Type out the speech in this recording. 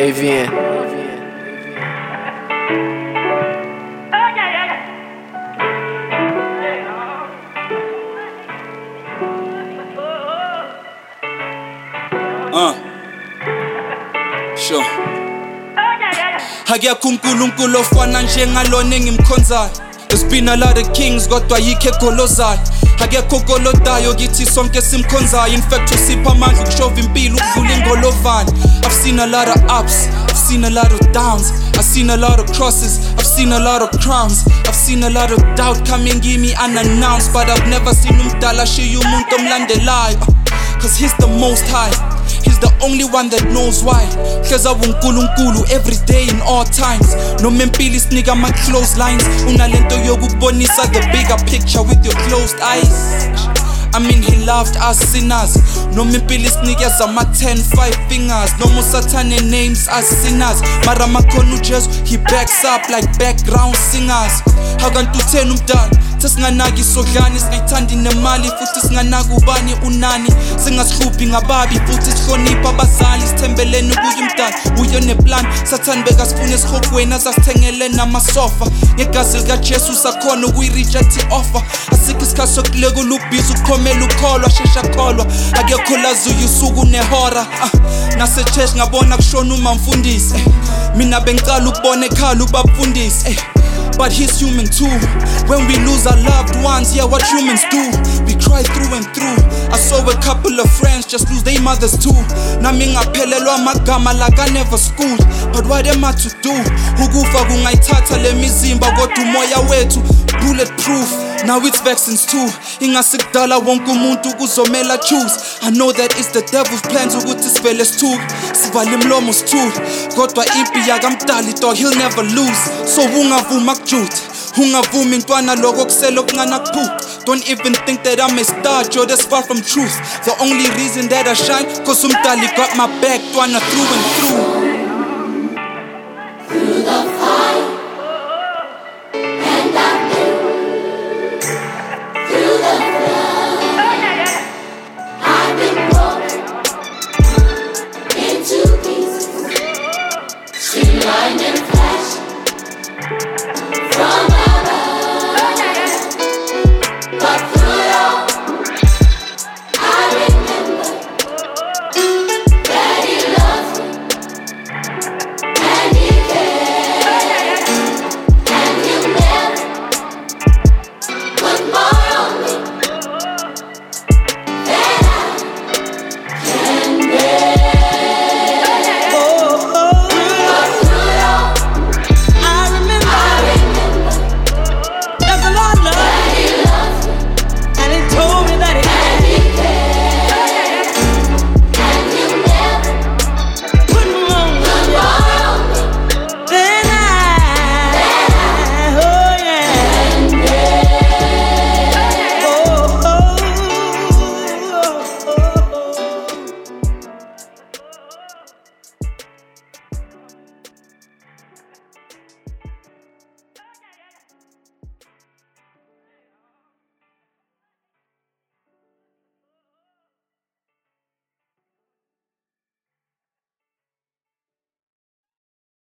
AVN. Sure. Akekho uNkulunkulu ofana njengalona engimkhonzayo. There's been a lot of kings kodwa yikho egolozayo. Akekho ogolodayo kithi sonke simkhonzayo. In fact usipha amandla ukushova impilo ukudlula ingolovane. I've seen a lot of ups, I've seen a lot of downs, I've seen a lot of crosses, I've seen a lot of crowns, I've seen a lot of doubt coming me unannounced, but I've never seen umdala shiya umuntu omlandelayo. Cause he's the most high, he's the only one that knows why. Hleza uNkulunkulu every day in all times. Noma empilo isinika ama-close lines, unalento yokukubonisa the bigger picture with your closed eyes. I mean he loved us sinners. Noma impilo isinikeza ama-10, 5 fingers. Noma usathane names as sinners, mara makhona uJesu he backs up like background singers. Akanti utheni umdala singanaki isodlani, singayithandi nemali futhi singanaki ubani unani. Singasihlupi ngababi futhi sihlonipha abazali, sithembeleni kuye umdala uye neplan. Sathane bekasifuna esihogweni asasithengele namasofa. Ngegazi likaJesu sakhona ukuyireject i-offer. Asikho isikhathi sokulekula ubhizi ukukhomela ukholwa, shesha kholwa. Akekho lazuye usuku nehora. Nase-church ngabona kushona umamfundisi. Mina bengicala ukubona ekhala ubabafundisi. But he's human too. When we lose our loved ones, yeah, what humans do, we cry through and through. I saw a couple of friends just lose their mothers too. Nami ngaphelelwa amagama like I never schooled. But what am I to do? Ukufa kungayithatha le mizimba kodwa umoya wethu bulletproof. Now it's vaccines too. Ingasikudala wonke umuntu kuzomela choose. I know that it's the devil's plans ukuthi sivele sithuke, sivale imlomo sithule. Kodwa impi yakamdali dog, he'll never lose. So ungavuma kujude, ungavuma intwana lokho kusela okuncane kuphuca. Don't even think that I'm a star, Joe, that's far from truth. The only reason that I shine, cause umdali got my back, twana through and through.